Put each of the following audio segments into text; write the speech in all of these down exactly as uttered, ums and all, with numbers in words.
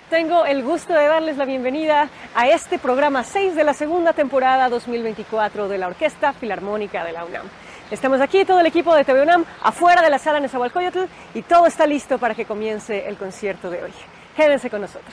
Tengo el gusto de darles la bienvenida a este programa seis de la segunda temporada dos mil veinticuatro de la Orquesta Filarmónica de la UNAM. Estamos aquí, todo el equipo de T V UNAM, afuera de la sala Nezahualcóyotl, y todo está listo para que comience el concierto de hoy. Quédense con nosotros.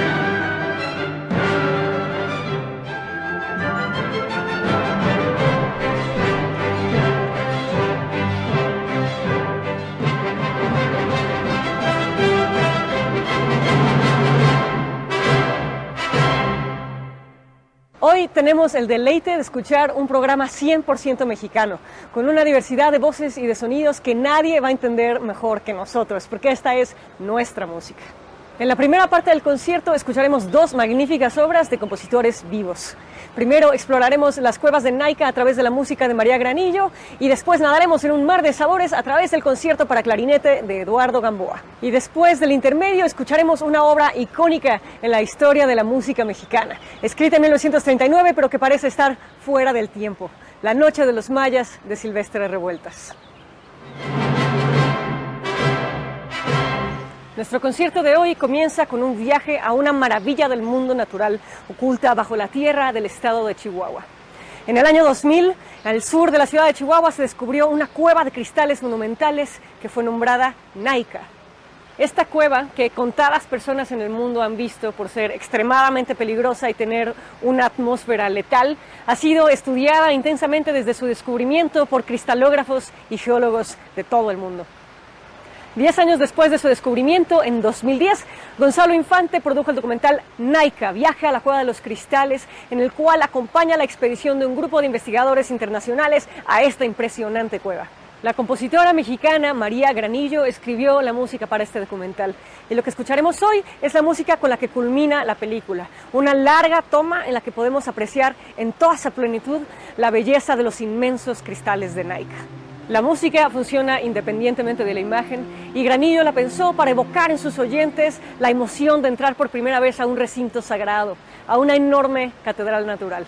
Hoy tenemos el deleite de escuchar un programa cien por ciento mexicano, con una diversidad de voces y de sonidos que nadie va a entender mejor que nosotros, porque esta es nuestra música. En la primera parte del concierto escucharemos dos magníficas obras de compositores vivos. Primero exploraremos las cuevas de Naica a través de la música de María Granillo y después nadaremos en un mar de sabores a través del concierto para clarinete de Eduardo Gamboa. Y después del intermedio escucharemos una obra icónica en la historia de la música mexicana, escrita en mil novecientos treinta y nueve pero que parece estar fuera del tiempo, La Noche de los Mayas de Silvestre Revueltas. Nuestro concierto de hoy comienza con un viaje a una maravilla del mundo natural oculta bajo la tierra del estado de Chihuahua. En el año dos mil, al sur de la ciudad de Chihuahua, se descubrió una cueva de cristales monumentales que fue nombrada Naica. Esta cueva, que contadas personas en el mundo han visto por ser extremadamente peligrosa y tener una atmósfera letal, ha sido estudiada intensamente desde su descubrimiento por cristalógrafos y geólogos de todo el mundo. Diez años después de su descubrimiento, en dos mil diez, Gonzalo Infante produjo el documental Naica, Viaje a la Cueva de los Cristales, en el cual acompaña la expedición de un grupo de investigadores internacionales a esta impresionante cueva. La compositora mexicana María Granillo escribió la música para este documental, y lo que escucharemos hoy es la música con la que culmina la película, una larga toma en la que podemos apreciar en toda su plenitud la belleza de los inmensos cristales de Naica. La música funciona independientemente de la imagen y Granillo la pensó para evocar en sus oyentes la emoción de entrar por primera vez a un recinto sagrado, a una enorme catedral natural.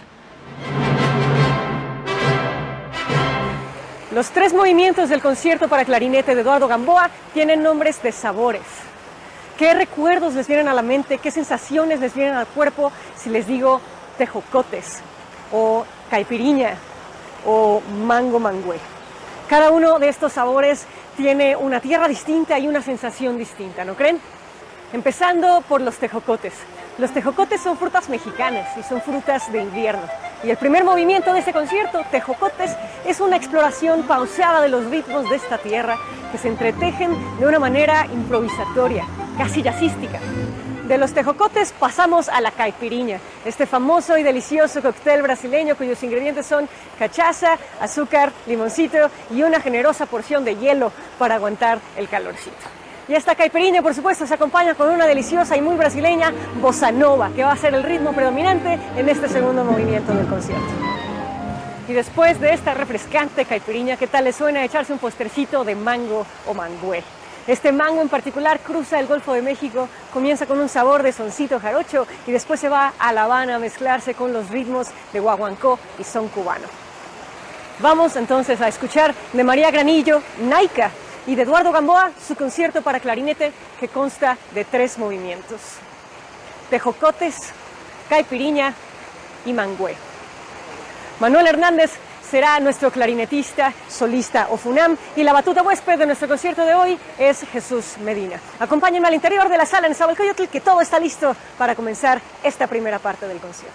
Los tres movimientos del concierto para clarinete de Eduardo Gamboa tienen nombres de sabores. ¿Qué recuerdos les vienen a la mente? ¿Qué sensaciones les vienen al cuerpo si les digo tejocotes o caipiriña o mango mangüe? Cada uno de estos sabores tiene una tierra distinta y una sensación distinta, ¿no creen? Empezando por los tejocotes. Los tejocotes son frutas mexicanas y son frutas de invierno. Y el primer movimiento de este concierto, Tejocotes, es una exploración pausada de los ritmos de esta tierra que se entretejen de una manera improvisatoria, casi jazzística. De los tejocotes pasamos a la caipiriña, este famoso y delicioso cóctel brasileño cuyos ingredientes son cachaza, azúcar, limoncito y una generosa porción de hielo para aguantar el calorcito. Y esta caipiriña, por supuesto, se acompaña con una deliciosa y muy brasileña bossa nova, que va a ser el ritmo predominante en este segundo movimiento del concierto. Y después de esta refrescante caipiriña, ¿qué tal les suena echarse un postrecito de mango o mangüe? Este mango en particular cruza el Golfo de México, comienza con un sabor de soncito jarocho y después se va a La Habana a mezclarse con los ritmos de guaguancó y son cubano. Vamos entonces a escuchar de María Granillo, Naica, y de Eduardo Gamboa, su concierto para clarinete que consta de tres movimientos: tejocotes, caipiriña y mangüe. Manuel Hernández será nuestro clarinetista, solista o FUNAM, y la batuta huésped de nuestro concierto de hoy es Jesús Medina. Acompáñenme al interior de la sala Nezahualcóyotl, que todo está listo para comenzar esta primera parte del concierto.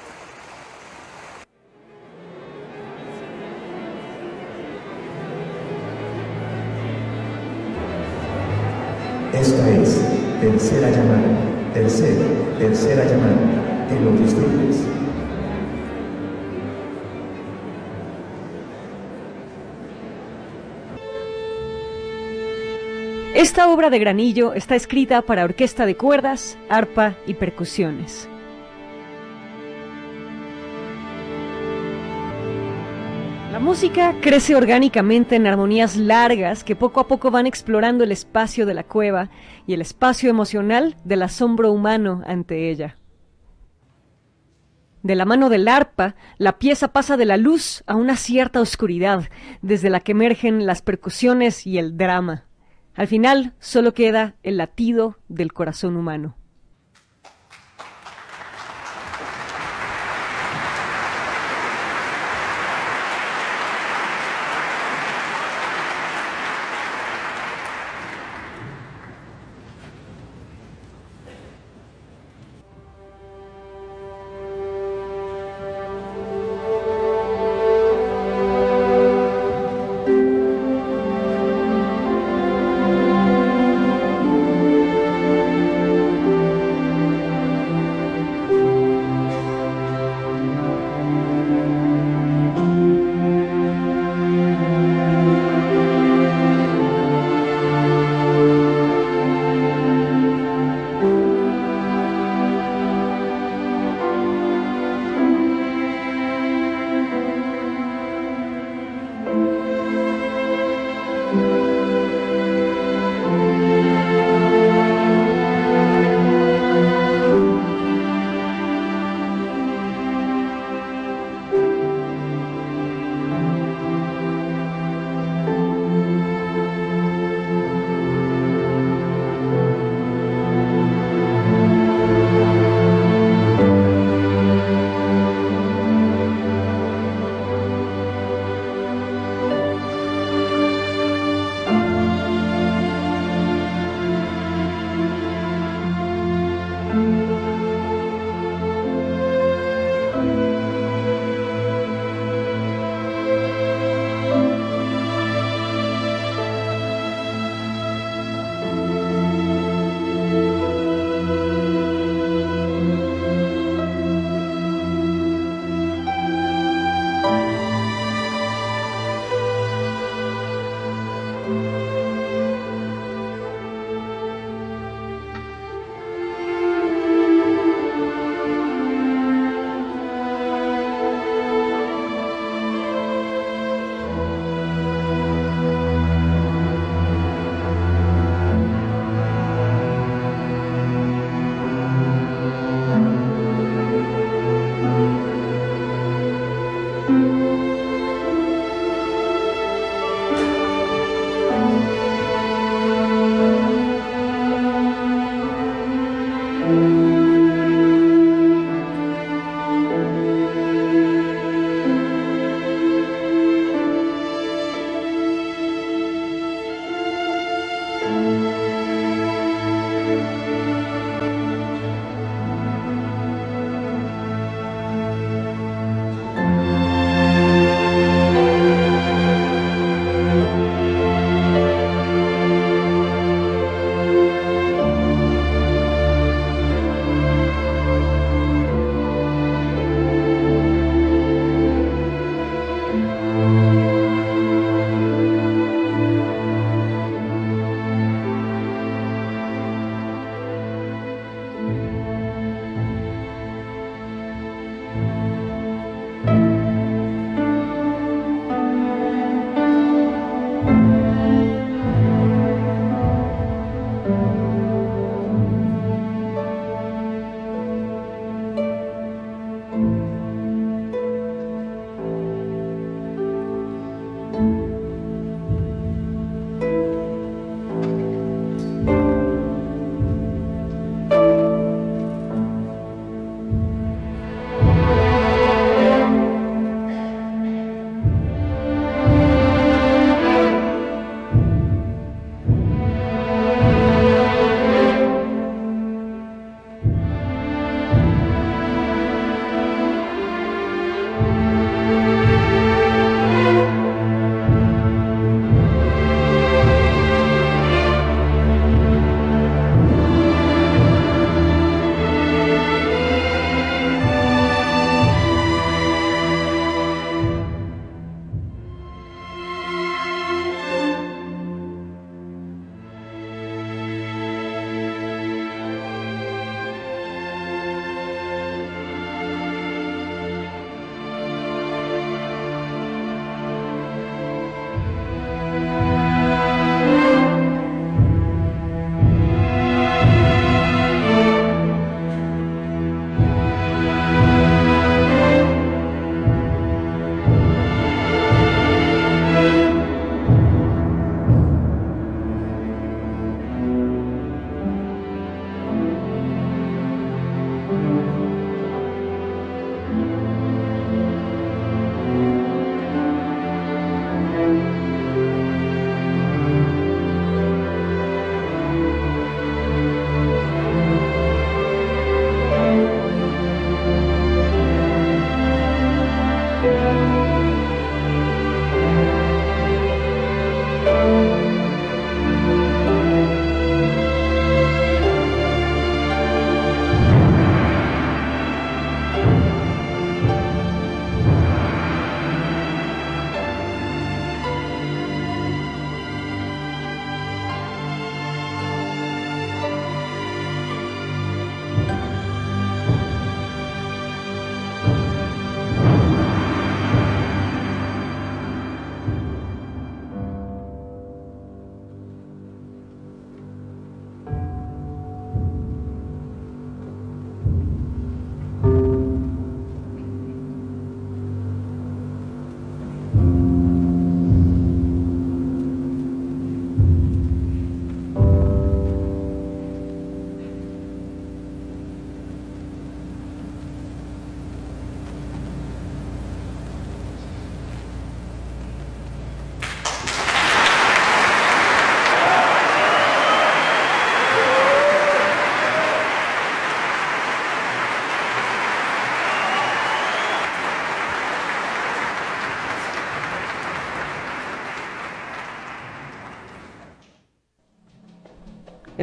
Esta es tercera llamada, tercera, tercera llamada, que lo disfrutes. Esta obra de Granillo está escrita para orquesta de cuerdas, arpa y percusiones. La música crece orgánicamente en armonías largas que poco a poco van explorando el espacio de la cueva y el espacio emocional del asombro humano ante ella. De la mano del arpa, la pieza pasa de la luz a una cierta oscuridad, desde la que emergen las percusiones y el drama. Al final, solo queda el latido del corazón humano.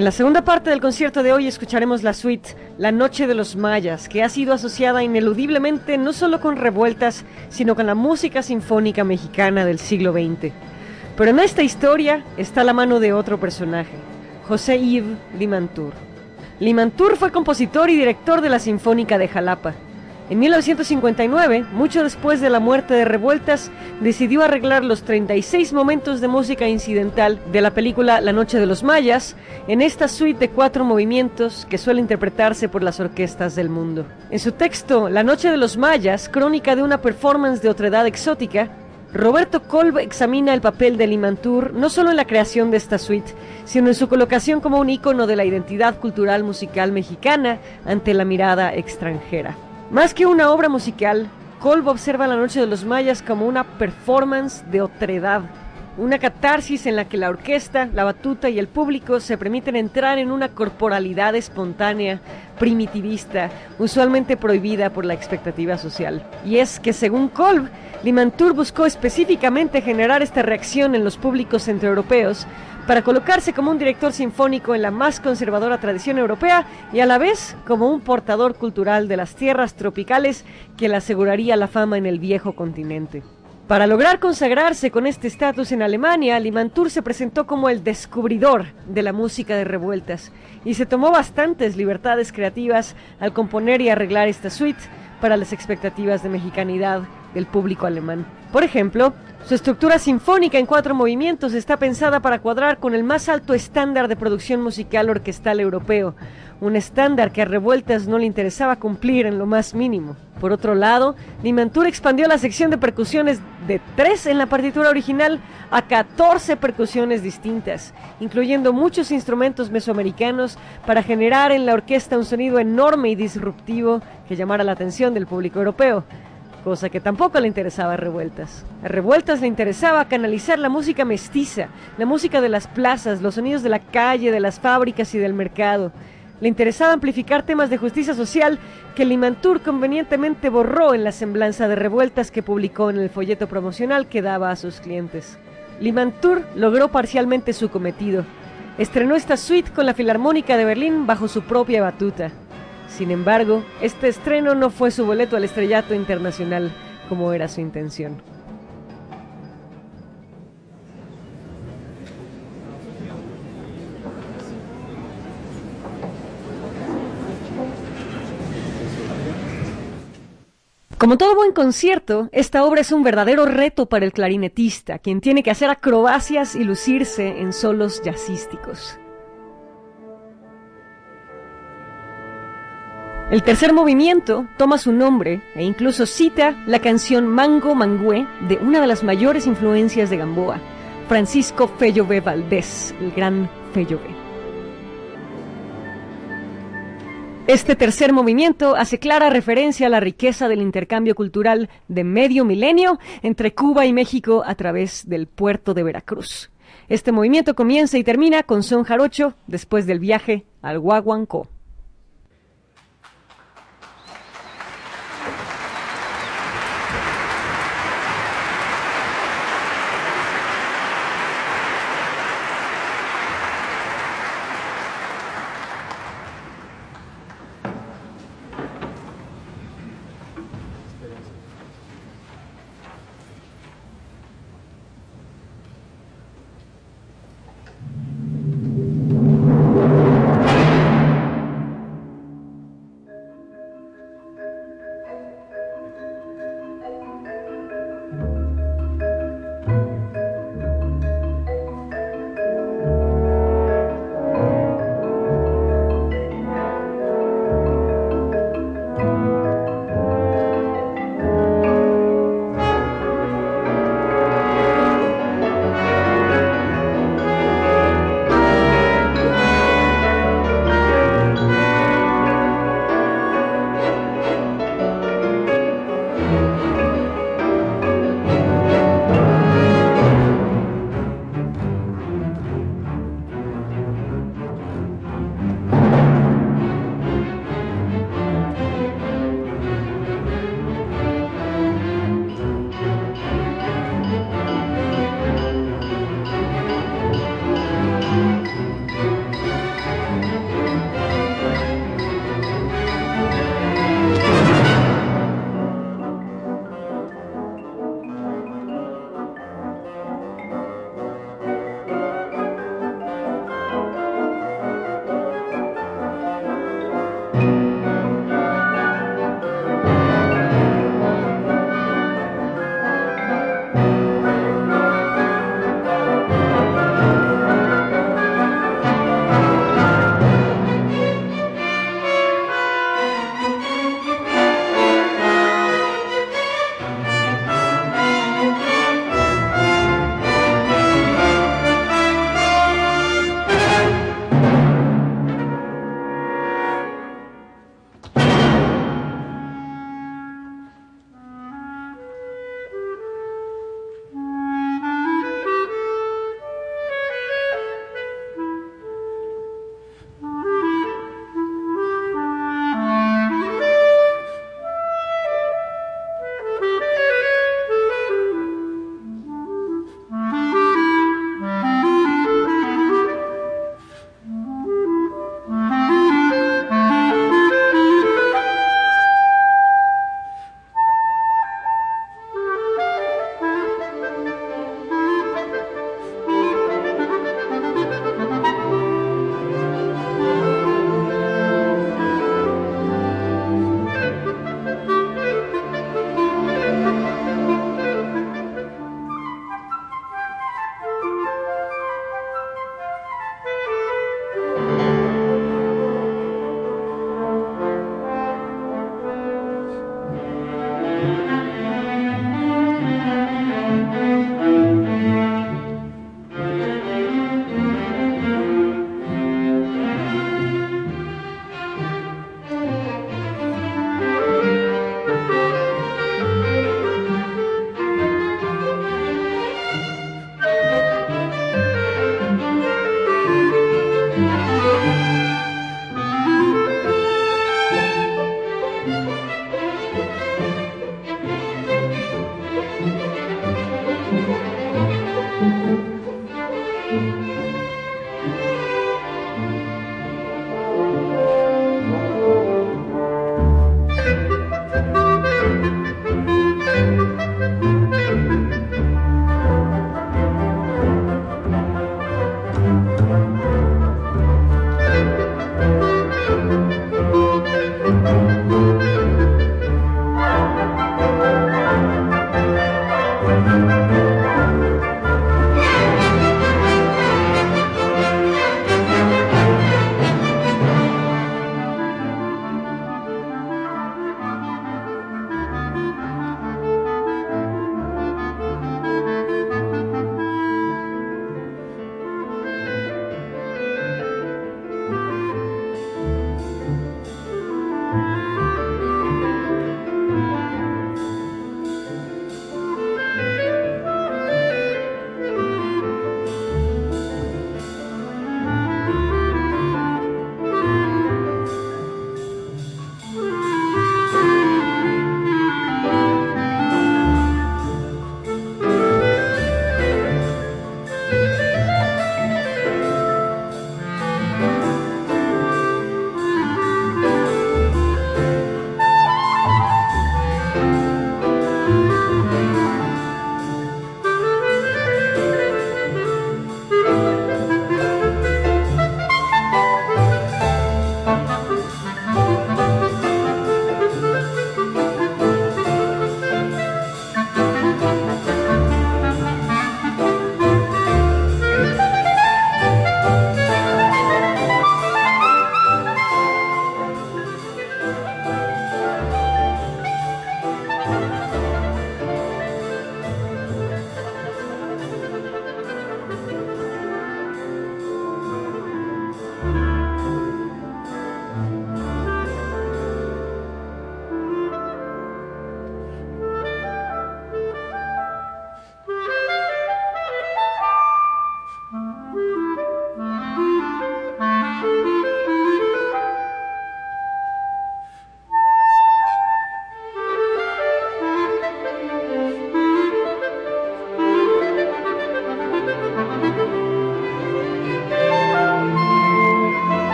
En la segunda parte del concierto de hoy escucharemos la suite La Noche de los Mayas, que ha sido asociada ineludiblemente no solo con Revueltas, sino con la música sinfónica mexicana del siglo veinte. Pero en esta historia está la mano de otro personaje, José Yves Limantour. Limantour fue compositor y director de la Sinfónica de Jalapa. En mil novecientos cincuenta y nueve, mucho después de la muerte de Revueltas, decidió arreglar los treinta y seis momentos de música incidental de la película La Noche de los Mayas en esta suite de cuatro movimientos que suele interpretarse por las orquestas del mundo. En su texto, La Noche de los Mayas, crónica de una performance de otredad exótica, Roberto Kolb examina el papel de Limantour no solo en la creación de esta suite, sino en su colocación como un ícono de la identidad cultural musical mexicana ante la mirada extranjera. Más que una obra musical, Kolb observa La Noche de los Mayas como una performance de otredad, una catarsis en la que la orquesta, la batuta y el público se permiten entrar en una corporalidad espontánea, primitivista, usualmente prohibida por la expectativa social. Y es que, según Kolb, Limantour buscó específicamente generar esta reacción en los públicos centroeuropeos para colocarse como un director sinfónico en la más conservadora tradición europea y a la vez como un portador cultural de las tierras tropicales que le aseguraría la fama en el viejo continente. Para lograr consagrarse con este estatus en Alemania, Limantour se presentó como el descubridor de la música de Revueltas y se tomó bastantes libertades creativas al componer y arreglar esta suite para las expectativas de mexicanidad del público alemán. Por ejemplo, su estructura sinfónica en cuatro movimientos está pensada para cuadrar con el más alto estándar de producción musical orquestal europeo, un estándar que a Revueltas no le interesaba cumplir en lo más mínimo. Por otro lado, Limantour expandió la sección de percusiones de tres en la partitura original a catorce percusiones distintas, incluyendo muchos instrumentos mesoamericanos para generar en la orquesta un sonido enorme y disruptivo que llamara la atención del público europeo, cosa que tampoco le interesaba a Revueltas. A Revueltas le interesaba canalizar la música mestiza, la música de las plazas, los sonidos de la calle, de las fábricas y del mercado. Le interesaba amplificar temas de justicia social que Limantour convenientemente borró en la semblanza de Revueltas que publicó en el folleto promocional que daba a sus clientes. Limantour logró parcialmente su cometido. Estrenó esta suite con la Filarmónica de Berlín bajo su propia batuta. Sin embargo, este estreno no fue su boleto al estrellato internacional, como era su intención. Como todo buen concierto, esta obra es un verdadero reto para el clarinetista, quien tiene que hacer acrobacias y lucirse en solos jazzísticos. El tercer movimiento toma su nombre e incluso cita la canción Mango Mangué de una de las mayores influencias de Gamboa, Francisco Fellové Valdés, el gran Fellové. Este tercer movimiento hace clara referencia a la riqueza del intercambio cultural de medio milenio entre Cuba y México a través del puerto de Veracruz. Este movimiento comienza y termina con son jarocho después del viaje al Guaguancó.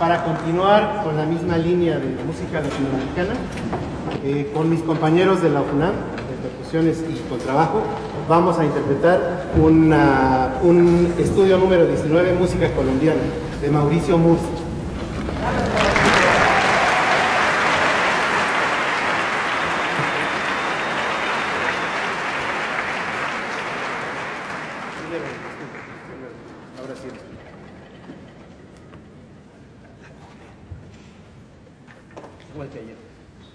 para continuar con la misma línea de música latinoamericana, eh, con mis compañeros de la UNAM, de percusiones y contrabajo, vamos a interpretar una, un estudio número diecinueve, música colombiana, de Mauricio Murcia. Ahora sí. Igual que ayer.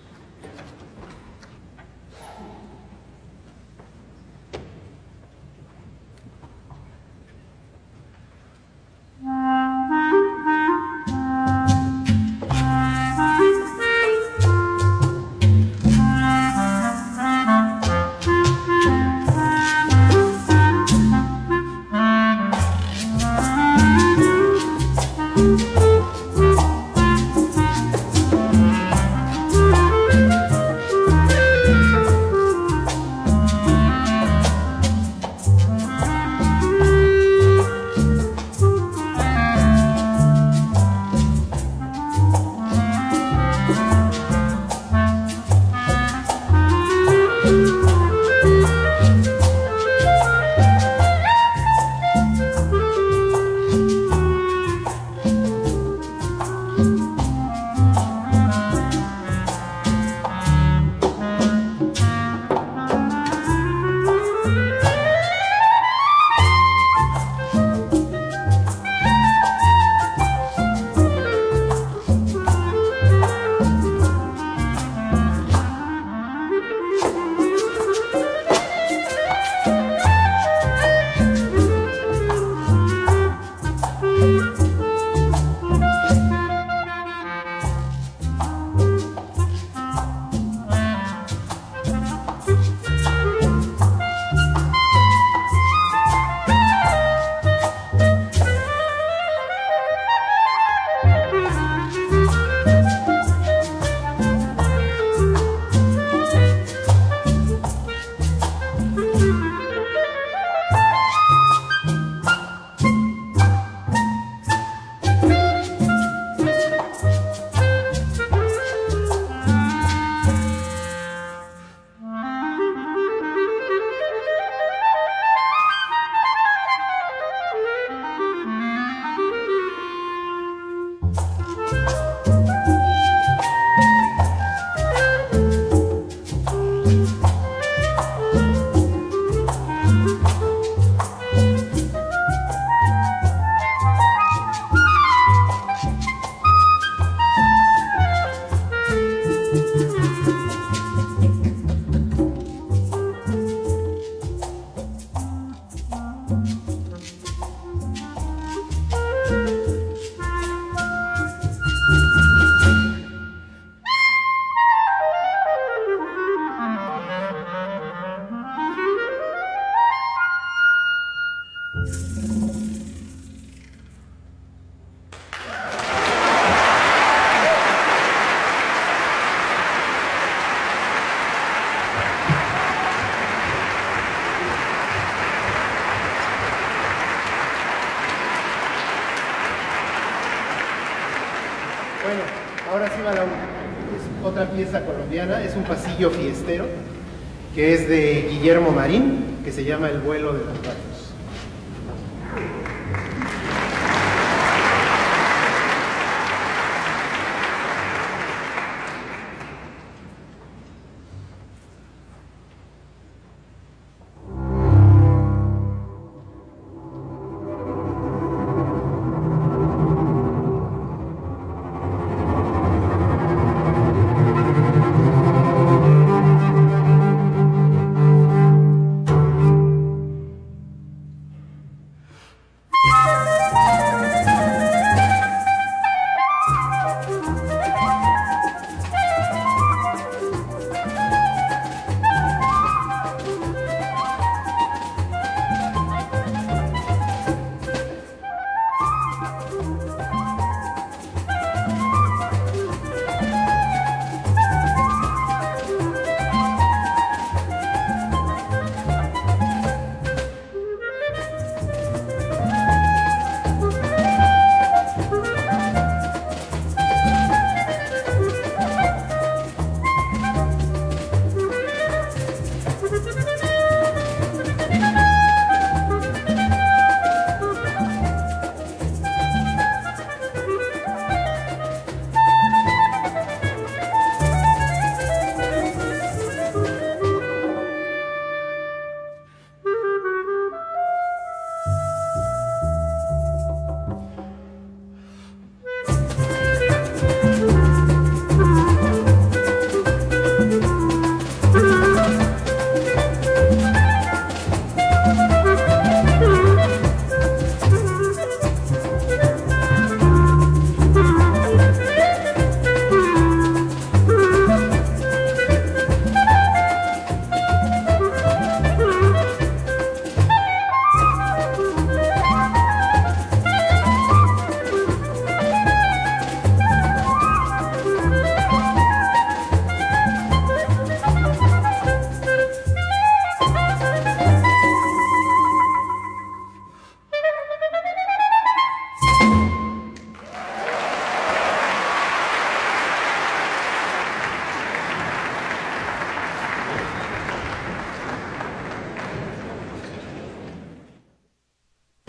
Bueno, ahora sí va la es otra pieza colombiana, es un pasillo fiestero, que es de Guillermo Marín, que se llama El vuelo de los pájaros.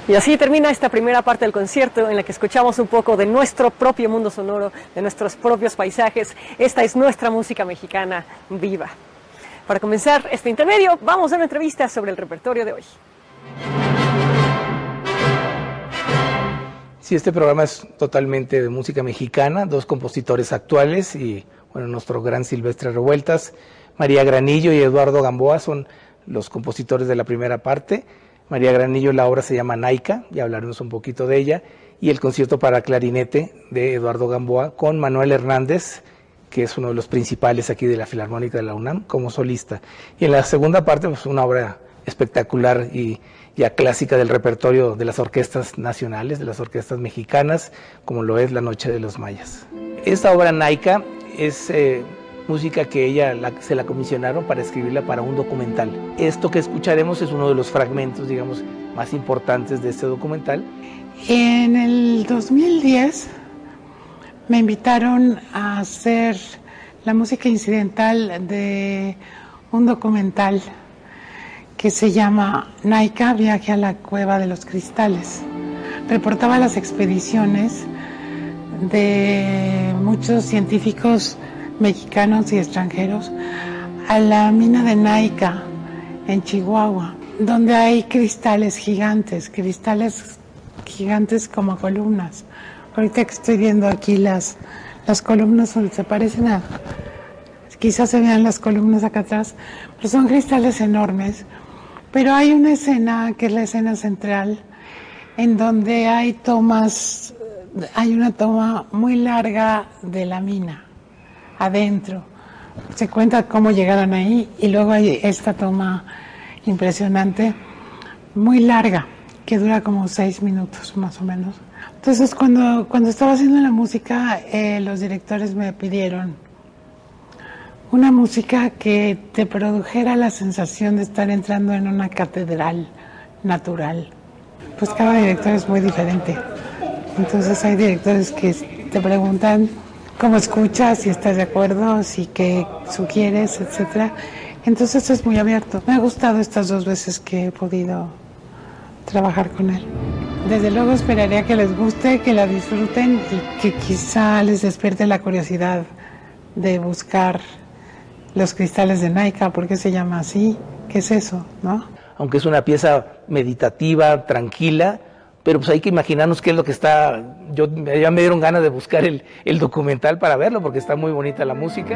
Y así termina esta primera parte del concierto en la que escuchamos un poco de nuestro propio mundo sonoro, de nuestros propios paisajes. Esta es nuestra música mexicana viva. Para comenzar este intermedio, vamos a una entrevista sobre el repertorio de hoy. Sí, este programa es totalmente de música mexicana, dos compositores actuales y, bueno, nuestro gran Silvestre Revueltas, María Granillo y Eduardo Gamboa son los compositores de la primera parte. María Granillo, la obra se llama Naika, ya hablaremos un poquito de ella, y el concierto para clarinete de Eduardo Gamboa con Manuel Hernández, que es uno de los principales aquí de la Filarmónica de la UNAM, como solista. Y en la segunda parte, pues una obra espectacular y ya clásica del repertorio de las orquestas nacionales, de las orquestas mexicanas, como lo es La Noche de los Mayas. Esta obra Naika es eh, música que ella la, se la comisionaron para escribirla para un documental. Esto que escucharemos es uno de los fragmentos, digamos, más importantes de este documental. En el dos mil diez me invitaron a hacer la música incidental de un documental que se llama Naika, Viaje a la Cueva de los Cristales. Reportaba las expediciones de muchos científicos mexicanos y extranjeros a la mina de Naika en Chihuahua, donde hay cristales gigantes, cristales gigantes como columnas. Ahorita que estoy viendo aquí las, las columnas se parecen a, quizás se vean las columnas acá atrás, pero son cristales enormes. Pero hay una escena que es la escena central, en donde hay tomas, hay una toma muy larga de la mina adentro. Se cuenta cómo llegaron ahí y luego hay esta toma impresionante, muy larga, que dura como seis minutos más o menos. Entonces cuando, cuando estaba haciendo la música, eh, los directores me pidieron una música que te produjera la sensación de estar entrando en una catedral natural. Pues cada director es muy diferente. Entonces hay directores que te preguntan cómo escuchas, si estás de acuerdo, si qué sugieres, etcétera. Entonces es muy abierto. Me ha gustado estas dos veces que he podido trabajar con él. Desde luego esperaría que les guste, que la disfruten y que quizá les despierte la curiosidad de buscar los cristales de Naika. ¿Por qué se llama así? ¿Qué es eso, no? Aunque es una pieza meditativa, tranquila, pero pues hay que imaginarnos qué es lo que está. Yo ya me dieron ganas de buscar el, el documental para verlo, porque está muy bonita la música.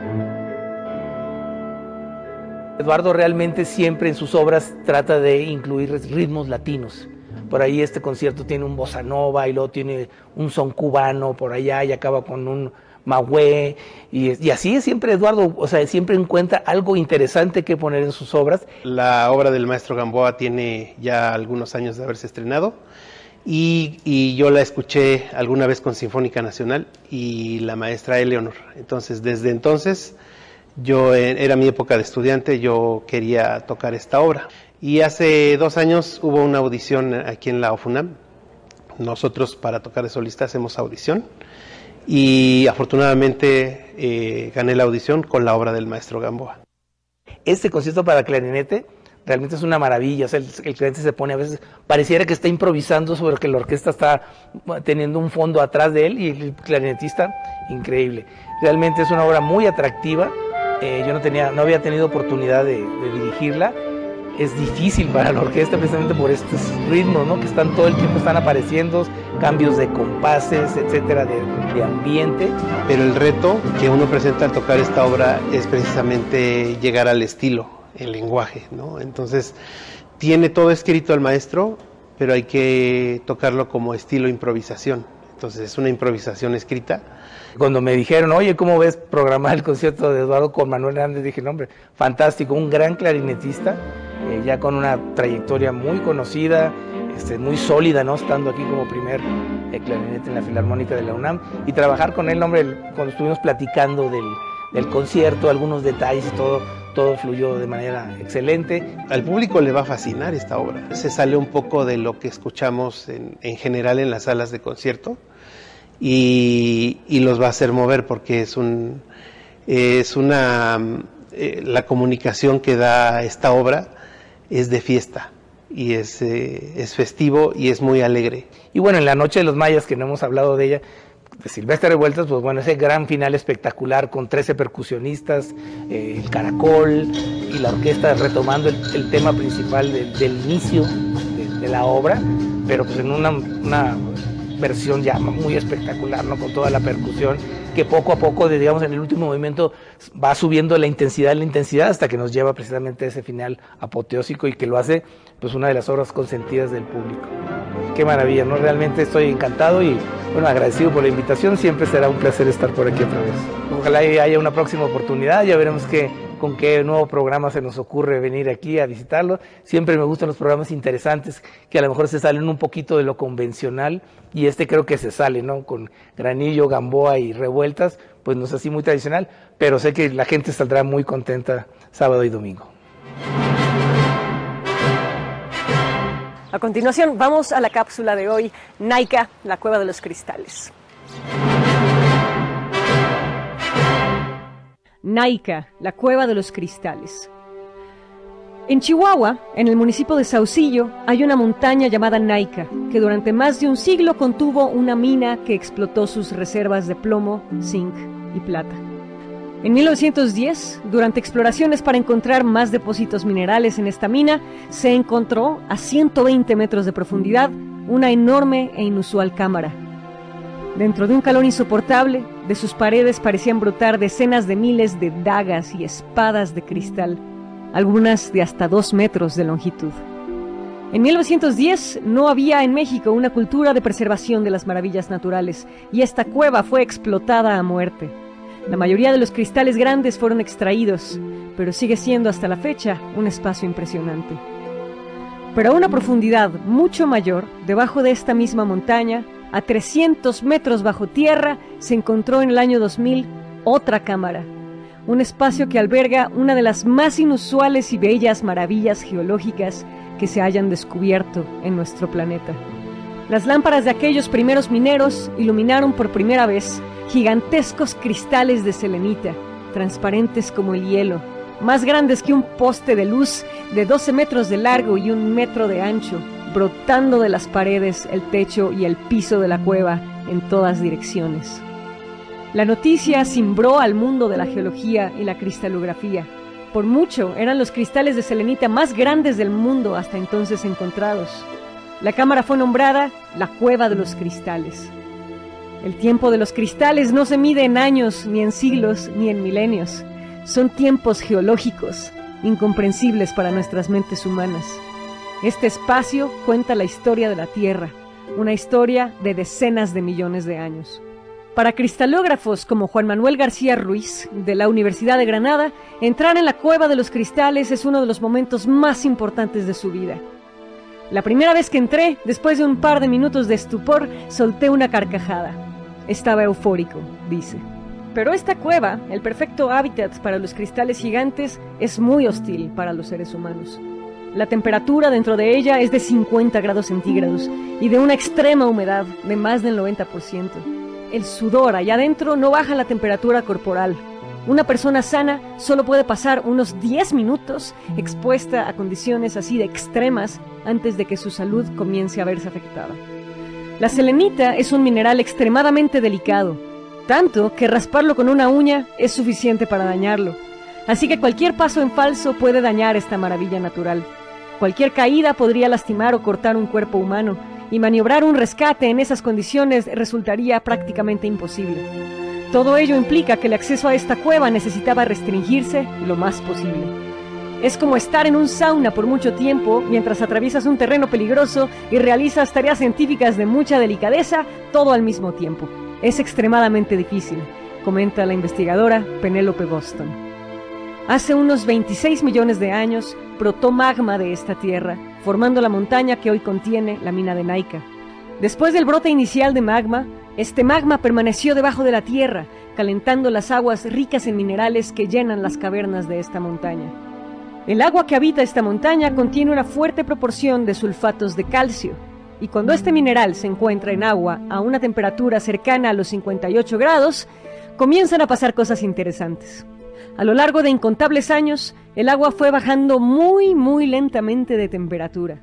Eduardo realmente siempre en sus obras trata de incluir ritmos latinos. Por ahí este concierto tiene un bossa nova y luego tiene un son cubano por allá y acaba con un magüe, y, y así es siempre Eduardo, o sea, siempre encuentra algo interesante que poner en sus obras. La obra del maestro Gamboa tiene ya algunos años de haberse estrenado y, y yo la escuché alguna vez con Sinfónica Nacional y la maestra Eleonor. Entonces, desde entonces, yo era mi época de estudiante, yo quería tocar esta obra. Y hace dos años hubo una audición aquí en la OFUNAM. Nosotros para tocar de solista hacemos audición. Y afortunadamente eh, gané la audición con la obra del maestro Gamboa. Este concierto para clarinete realmente es una maravilla, o sea, el, el clarinete se pone a veces, pareciera que está improvisando sobre que la orquesta está teniendo un fondo atrás de él y el clarinetista, increíble. Realmente es una obra muy atractiva, eh, yo no, tenía, no había tenido oportunidad de, de dirigirla. Es difícil para la orquesta precisamente por estos ritmos, ¿no? Que están todo el tiempo están apareciendo, cambios de compases, etcétera, de, de ambiente. Pero el reto que uno presenta al tocar esta obra es precisamente llegar al estilo, el lenguaje, ¿no? Entonces, tiene todo escrito el maestro, pero hay que tocarlo como estilo improvisación. Entonces, es una improvisación escrita. Cuando me dijeron, oye, ¿cómo ves programar el concierto de Eduardo con Manuel Hernández? Dije, no, hombre, fantástico, un gran clarinetista, eh, ya con una trayectoria muy conocida, este, muy sólida, ¿no? Estando aquí como primer eh, clarinete en la Filarmónica de la UNAM, y trabajar con él, hombre, cuando estuvimos platicando del, del concierto, algunos detalles y todo, todo fluyó de manera excelente. Al público le va a fascinar esta obra. Se sale un poco de lo que escuchamos en, en general en las salas de concierto, y, y los va a hacer mover porque es un es una eh, la comunicación que da esta obra es de fiesta, y es, eh, es festivo y es muy alegre. Y bueno, en la Noche de los Mayas, que no hemos hablado de ella, de Silvestre Revueltas, pues bueno, ese gran final espectacular con trece percusionistas, eh, el caracol y la orquesta retomando el, el tema principal de, del inicio de, de la obra, pero pues en una, una versión ya muy espectacular, ¿no? Con toda la percusión, que poco a poco, digamos, en el último movimiento va subiendo la intensidad, la intensidad, hasta que nos lleva precisamente a ese final apoteósico y que lo hace pues una de las obras consentidas del público. Qué maravilla, ¿no? Realmente estoy encantado y, bueno, agradecido por la invitación. Siempre será un placer estar por aquí otra vez. Ojalá haya una próxima oportunidad, ya veremos qué, con qué nuevo programa se nos ocurre venir aquí a visitarlo. Siempre me gustan los programas interesantes que a lo mejor se salen un poquito de lo convencional, y este creo que se sale, ¿no? Con Granillo, Gamboa y Revueltas, pues no es así muy tradicional, pero sé que la gente saldrá muy contenta sábado y domingo. A continuación, vamos a la cápsula de hoy, Naica, la Cueva de los Cristales. Naica, la Cueva de los Cristales. En Chihuahua, en el municipio de Saucillo, hay una montaña llamada Naica, que durante más de un siglo contuvo una mina que explotó sus reservas de plomo, zinc y plata. En mil novecientos diez, durante exploraciones para encontrar más depósitos minerales en esta mina, se encontró a ciento veinte metros de profundidad una enorme e inusual cámara. Dentro de un calor insoportable, de sus paredes parecían brotar decenas de miles de dagas y espadas de cristal, algunas de hasta dos metros de longitud. En mil novecientos diez no había en México una cultura de preservación de las maravillas naturales, y esta cueva fue explotada a muerte. La mayoría de los cristales grandes fueron extraídos, pero sigue siendo hasta la fecha un espacio impresionante. Pero a una profundidad mucho mayor, debajo de esta misma montaña, a trescientos metros bajo tierra, se encontró en el año dos mil otra cámara, un espacio que alberga una de las más inusuales y bellas maravillas geológicas que se hayan descubierto en nuestro planeta. Las lámparas de aquellos primeros mineros iluminaron por primera vez gigantescos cristales de selenita, transparentes como el hielo, más grandes que un poste de luz de doce metros de largo y un metro de ancho, brotando de las paredes, el techo y el piso de la cueva en todas direcciones. La noticia cimbró al mundo de la geología y la cristalografía. Por mucho, eran los cristales de selenita más grandes del mundo hasta entonces encontrados. La cámara fue nombrada la Cueva de los Cristales. El tiempo de los cristales no se mide en años, ni en siglos, ni en milenios. Son tiempos geológicos, incomprensibles para nuestras mentes humanas. Este espacio cuenta la historia de la Tierra, una historia de decenas de millones de años. Para cristalógrafos como Juan Manuel García Ruiz, de la Universidad de Granada, entrar en la Cueva de los Cristales es uno de los momentos más importantes de su vida. La primera vez que entré, después de un par de minutos de estupor, solté una carcajada. Estaba eufórico, dice. Pero esta cueva, el perfecto hábitat para los cristales gigantes, es muy hostil para los seres humanos. La temperatura dentro de ella es de cincuenta grados centígrados y de una extrema humedad de más del noventa por ciento. El sudor allá adentro no baja la temperatura corporal. Una persona sana solo puede pasar unos diez minutos expuesta a condiciones así de extremas antes de que su salud comience a verse afectada. La selenita es un mineral extremadamente delicado, tanto que rasparlo con una uña es suficiente para dañarlo. Así que cualquier paso en falso puede dañar esta maravilla natural. Cualquier caída podría lastimar o cortar un cuerpo humano, y maniobrar un rescate en esas condiciones resultaría prácticamente imposible. Todo ello implica que el acceso a esta cueva necesitaba restringirse lo más posible. Es como estar en un sauna por mucho tiempo mientras atraviesas un terreno peligroso y realizas tareas científicas de mucha delicadeza, todo al mismo tiempo. Es extremadamente difícil, comenta la investigadora Penélope Boston. Hace unos veintiséis millones de años brotó magma de esta tierra, formando la montaña que hoy contiene la mina de Naica. Después del brote inicial de magma, este magma permaneció debajo de la tierra, calentando las aguas ricas en minerales que llenan las cavernas de esta montaña. El agua que habita esta montaña contiene una fuerte proporción de sulfatos de calcio, y cuando este mineral se encuentra en agua a una temperatura cercana a los cincuenta y ocho grados, comienzan a pasar cosas interesantes. A lo largo de incontables años, el agua fue bajando muy, muy lentamente de temperatura.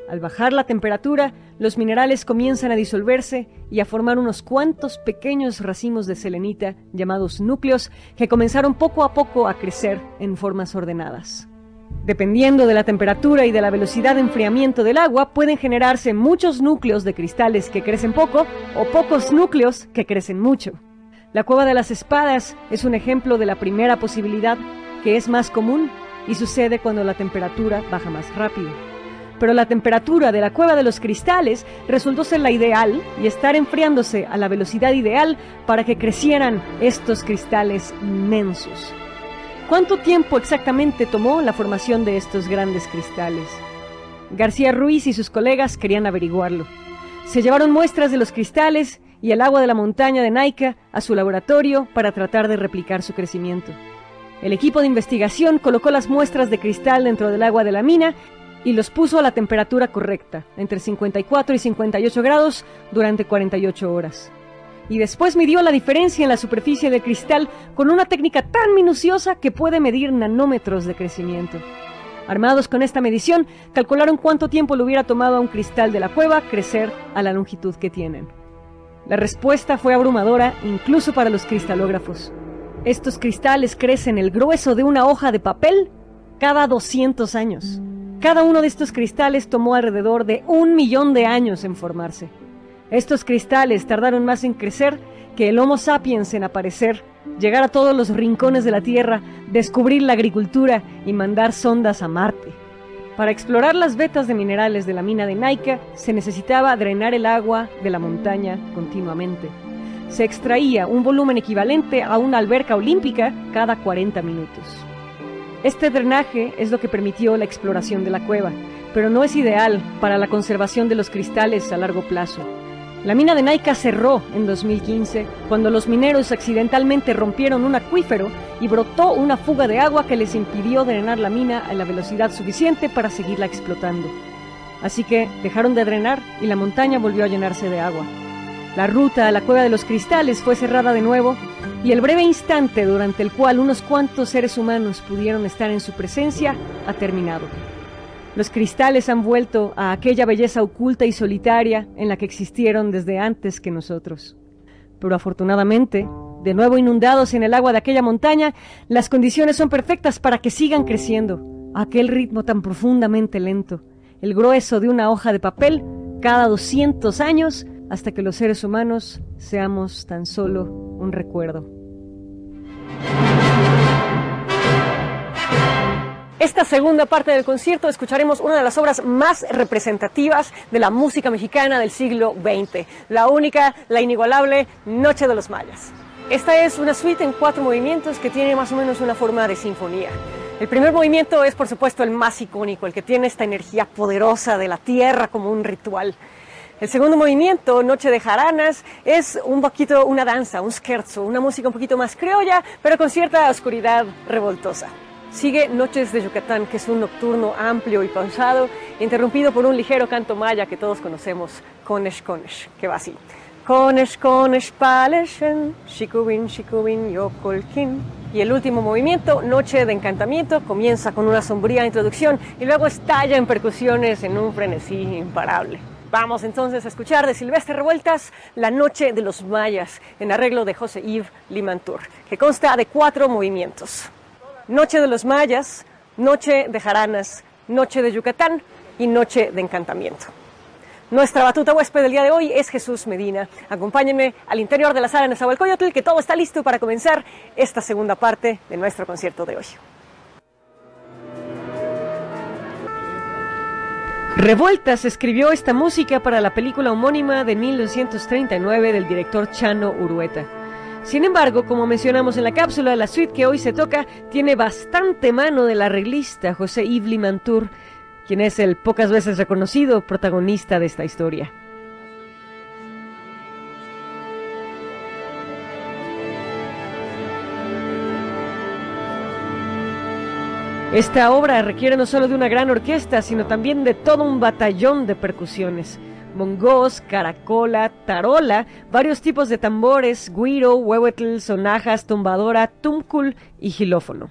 Al bajar la temperatura, los minerales comienzan a disolverse y a formar unos cuantos pequeños racimos de selenita llamados núcleos que comenzaron poco a poco a crecer en formas ordenadas. Dependiendo de la temperatura y de la velocidad de enfriamiento del agua, pueden generarse muchos núcleos de cristales que crecen poco o pocos núcleos que crecen mucho. La Cueva de las Espadas es un ejemplo de la primera posibilidad, que es más común y sucede cuando la temperatura baja más rápido. Pero la temperatura de la Cueva de los Cristales resultó ser la ideal y estar enfriándose a la velocidad ideal para que crecieran estos cristales inmensos. ¿Cuánto tiempo exactamente tomó la formación de estos grandes cristales? García Ruiz y sus colegas querían averiguarlo. Se llevaron muestras de los cristales y el agua de la montaña de Naica a su laboratorio para tratar de replicar su crecimiento. El equipo de investigación colocó las muestras de cristal dentro del agua de la mina y los puso a la temperatura correcta, entre cincuenta y cuatro y cincuenta y ocho grados, durante cuarenta y ocho horas. Y después midió la diferencia en la superficie del cristal con una técnica tan minuciosa que puede medir nanómetros de crecimiento. Armados con esta medición, calcularon cuánto tiempo le hubiera tomado a un cristal de la cueva crecer a la longitud que tienen. La respuesta fue abrumadora incluso para los cristalógrafos. Estos cristales crecen el grueso de una hoja de papel cada doscientos años. Cada uno de estos cristales tomó alrededor de un millón de años en formarse. Estos cristales tardaron más en crecer que el Homo sapiens en aparecer, llegar a todos los rincones de la Tierra, descubrir la agricultura y mandar sondas a Marte. Para explorar las vetas de minerales de la mina de Naica, se necesitaba drenar el agua de la montaña continuamente. Se extraía un volumen equivalente a una alberca olímpica cada cuarenta minutos. Este drenaje es lo que permitió la exploración de la cueva, pero no es ideal para la conservación de los cristales a largo plazo. La mina de Naica cerró en dos mil quince cuando los mineros accidentalmente rompieron un acuífero y brotó una fuga de agua que les impidió drenar la mina a la velocidad suficiente para seguirla explotando. Así que dejaron de drenar y la montaña volvió a llenarse de agua. La ruta a la Cueva de los Cristales fue cerrada de nuevo y el breve instante durante el cual unos cuantos seres humanos pudieron estar en su presencia ha terminado. Los cristales han vuelto a aquella belleza oculta y solitaria en la que existieron desde antes que nosotros. Pero afortunadamente, de nuevo inundados en el agua de aquella montaña, las condiciones son perfectas para que sigan creciendo a aquel ritmo tan profundamente lento, el grueso de una hoja de papel cada doscientos años, hasta que los seres humanos seamos tan solo un recuerdo. Esta segunda parte del concierto escucharemos una de las obras más representativas de la música mexicana del siglo veinte, la única, la inigualable Noche de los Mayas. Esta es una suite en cuatro movimientos que tiene más o menos una forma de sinfonía. El primer movimiento es, por supuesto, el más icónico, el que tiene esta energía poderosa de la tierra como un ritual. El segundo movimiento, Noche de Jaranas, es un poquito una danza, un scherzo, una música un poquito más criolla, pero con cierta oscuridad revoltosa. Sigue Noches de Yucatán, que es un nocturno amplio y pausado, interrumpido por un ligero canto maya que todos conocemos, Konesh Konesh, que va así. Konesh Konesh Paleshen, Shikubin Shikubin Yokolkin. Y el último movimiento, Noche de Encantamiento, comienza con una sombría introducción y luego estalla en percusiones en un frenesí imparable. Vamos entonces a escuchar de Silvestre Revueltas La Noche de los Mayas, en arreglo de José Yves Limantour, que consta de cuatro movimientos. Noche de los Mayas, Noche de Jaranas, Noche de Yucatán y Noche de Encantamiento. Nuestra batuta huésped del día de hoy es Jesús Medina. Acompáñenme al interior de la sala de Nezahualcóyotl, que todo está listo para comenzar esta segunda parte de nuestro concierto de hoy. Revueltas escribió esta música para la película homónima de mil novecientos treinta y nueve del director Chano Urueta. Sin embargo, como mencionamos en la cápsula, la suite que hoy se toca tiene bastante mano del arreglista José Yves Limantour, quien es el pocas veces reconocido protagonista de esta historia. Esta obra requiere no solo de una gran orquesta, sino también de todo un batallón de percusiones. Bongos, caracola, tarola, varios tipos de tambores, güiro, huehuetl, sonajas, tumbadora, tumcul y xilófono.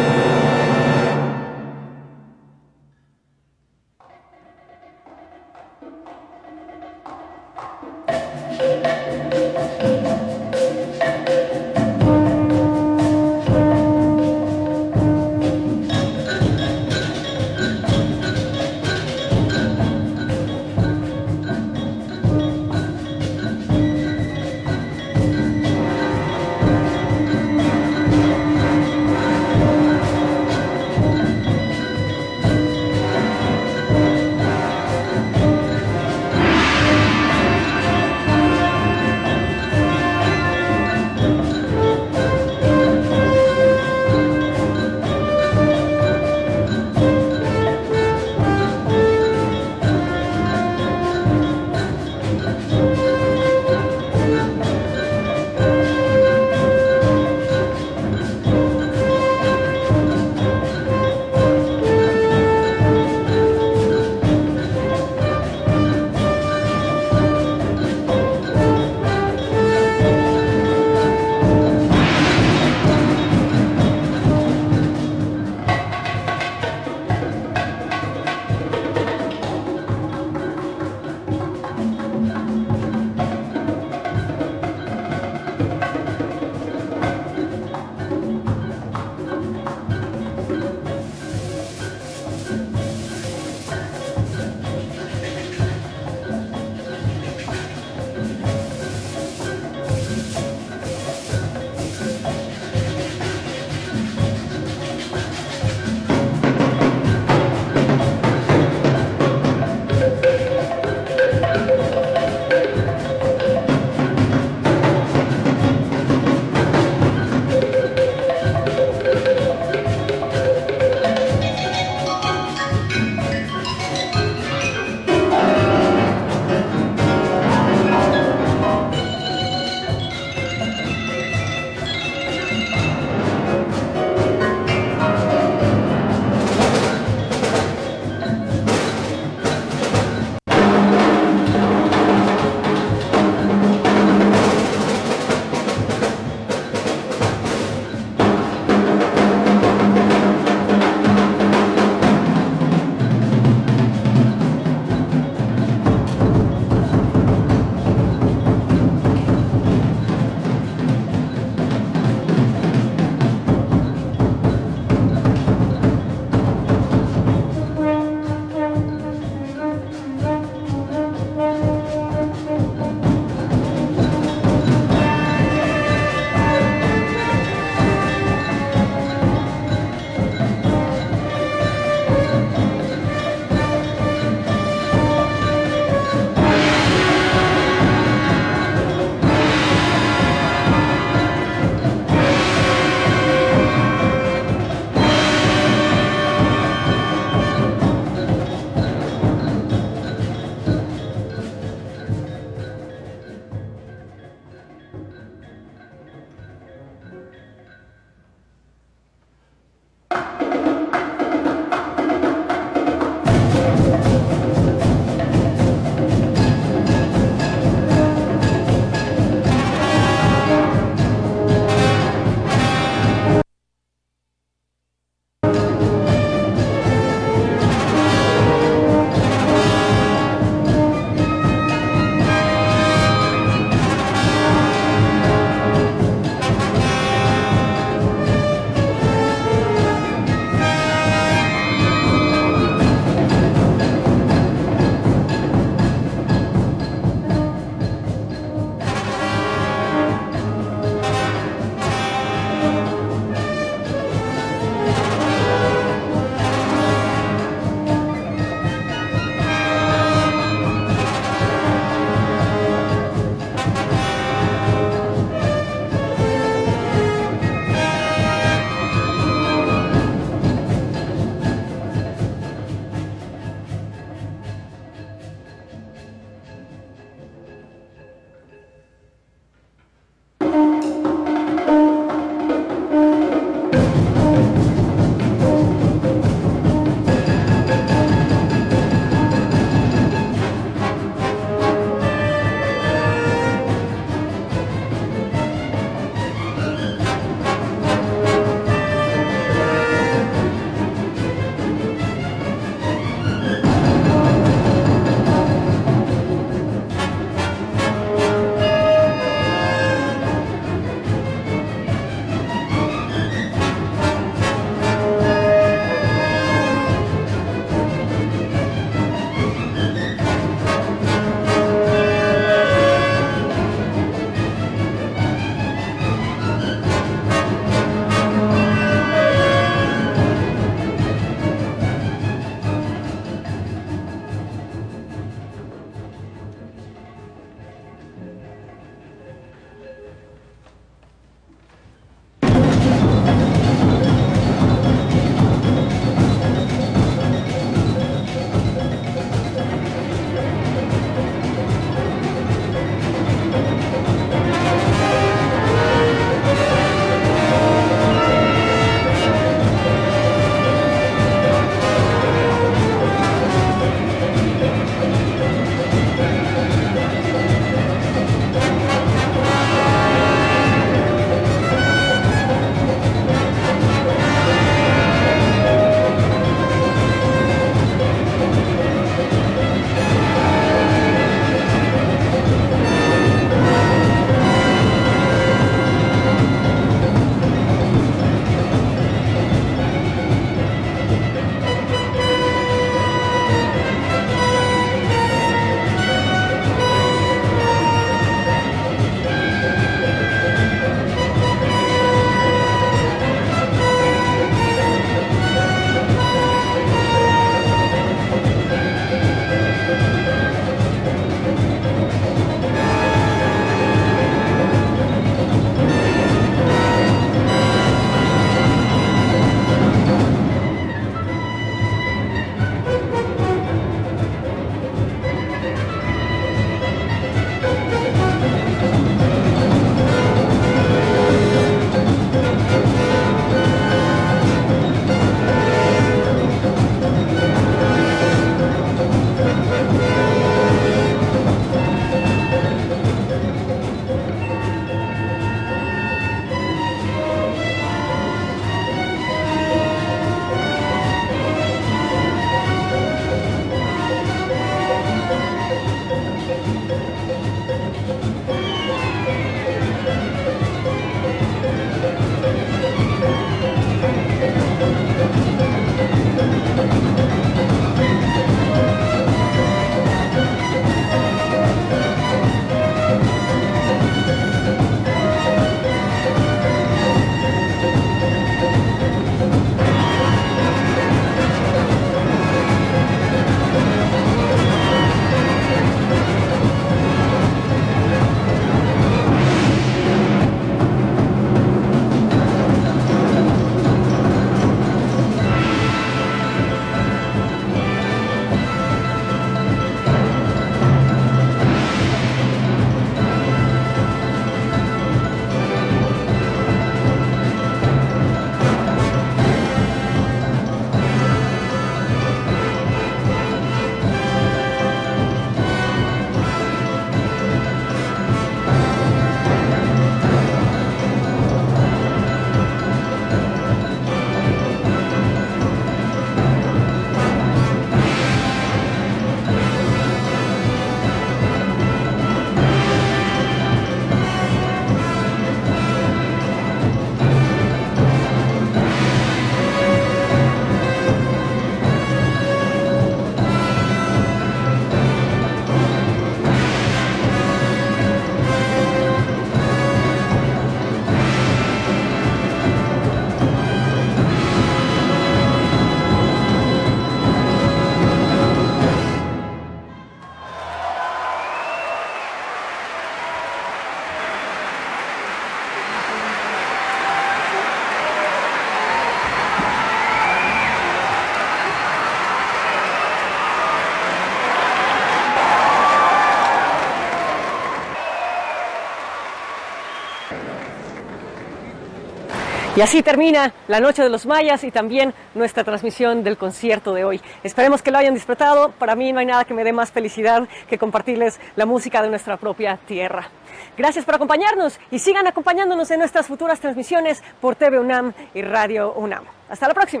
Y así termina la Noche de los Mayas y también nuestra transmisión del concierto de hoy. Esperemos que lo hayan disfrutado. Para mí no hay nada que me dé más felicidad que compartirles la música de nuestra propia tierra. Gracias por acompañarnos y sigan acompañándonos en nuestras futuras transmisiones por T V UNAM y Radio UNAM. Hasta la próxima.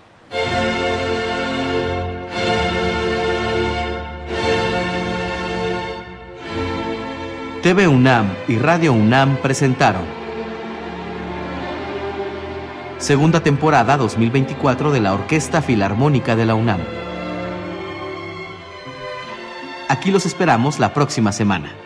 T V UNAM y Radio UNAM presentaron segunda temporada dos mil veinticuatro de la Orquesta Filarmónica de la UNAM. Aquí los esperamos la próxima semana.